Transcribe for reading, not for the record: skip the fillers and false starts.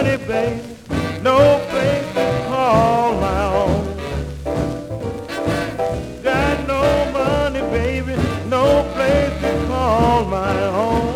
money, baby, no place to call my own. Got no money, baby, no place to call my own.